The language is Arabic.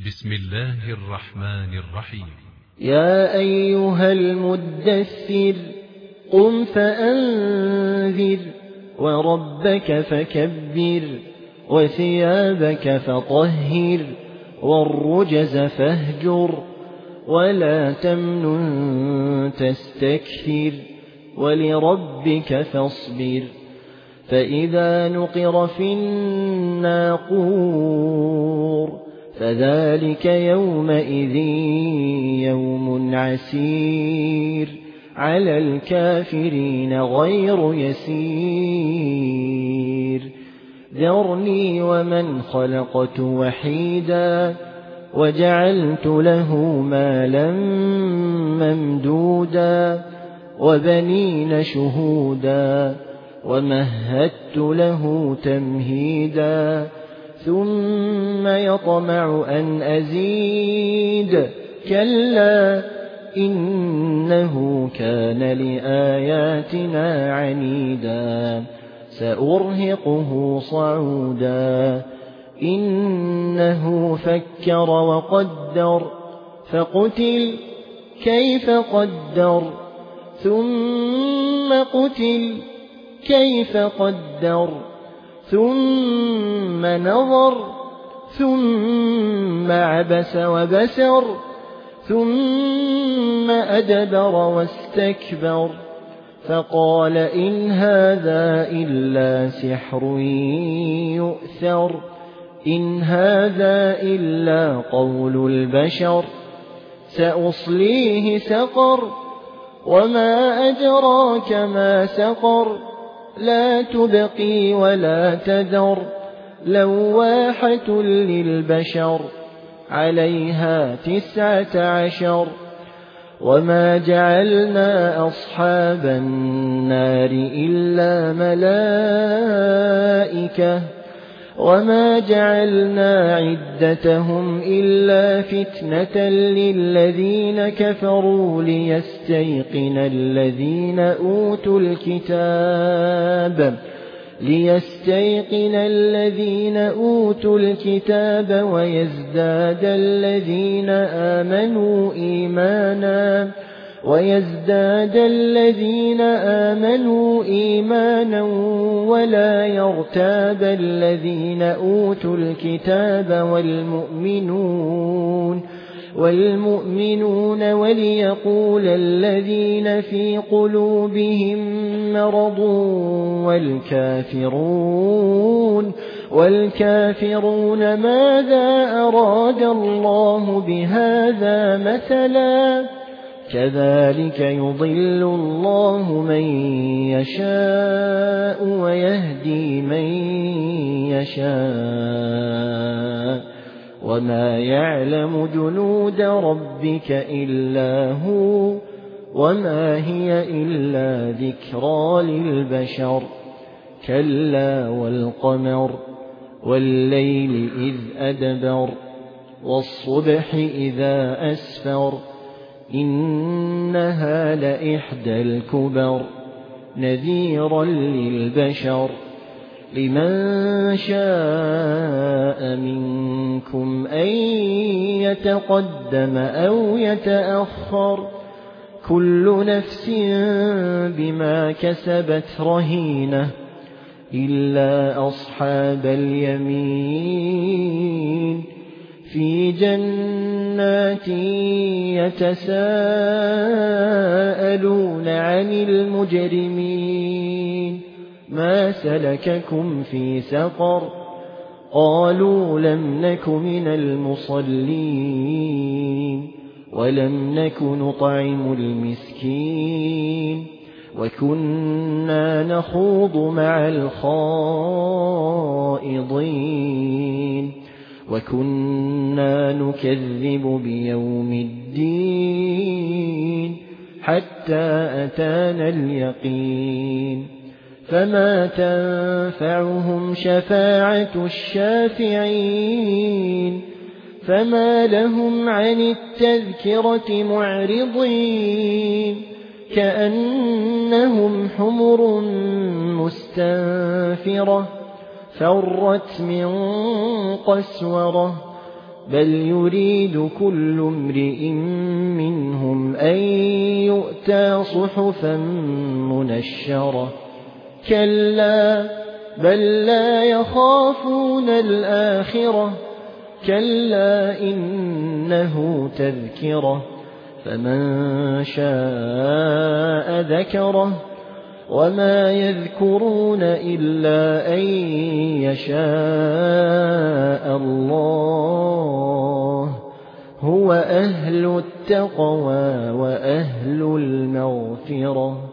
بسم الله الرحمن الرحيم. يا أيها المدثر قم فأنذر وربك فكبر وثيابك فطهر والرجز فاهجر ولا تمنن تستكثر ولربك فاصبر فإذا نقر في الناقور فذلك يومئذ يوم عسير على الكافرين غير يسير ذرني ومن خلقت وحيدا وجعلت له مالا ممدودا وبنين شهودا ومهدت له تمهيدا ثم يطمع أن أزيد كلا إنه كان لآياتنا عنيدا سأرهقه صعودا إنه فكر وقدر فقتل كيف قدر ثم قتل كيف قدر ثم نظر ثم عبس وبسر ثم أدبر واستكبر فقال إن هذا إلا سحر يؤثر إن هذا إلا قول البشر سأصليه سقر وما أدراك ما سقر لا تبقي ولا تذر لواحة للبشر عليها 19 وما جعلنا أصحاب النار إلا ملائكة وما جعلنا عدتهم إلا فتنة للذين كفروا ليستيقن الذين أوتوا الكتاب ويزداد الذين آمنوا إيمانا ولا يرتاب الذين أوتوا الكتاب والمؤمنون وليقول الذين في قلوبهم مرض والكافرون ماذا أراد الله بهذا مثلا كذلك يضل الله من يشاء ويهدي من يشاء وما يعلم جنود ربك إلا هو وما هي إلا ذكرى للبشر كلا والقمر والليل إذ أدبر والصبح إذا أسفر إنها لإحدى الكبر نذيرا للبشر لمن شاء منكم أن يتقدم أو يتأخر كل نفس بما كسبت رهينة إلا أصحاب اليمين في جنات يتساءلون عن المجرمين ما سلككم في سقر قالوا لم نك من المصلين ولم نك نطعم المسكين وكنا نخوض مع الخائضين وكنا نكذب بيوم الدين حتى أتانا اليقين فما تنفعهم شفاعة الشافعين فما لهم عن التذكرة معرضين كأنهم حمر مستنفرة فرت من قسورة بل يريد كل امرئ منهم أن يؤتى صحفا منشرة كلا بل لا يخافون الآخرة كلا إنه تذكرة فمن شاء ذكره وما يذكرون إلا أن يشاء الله هو أهل التقوى وأهل المغفرة.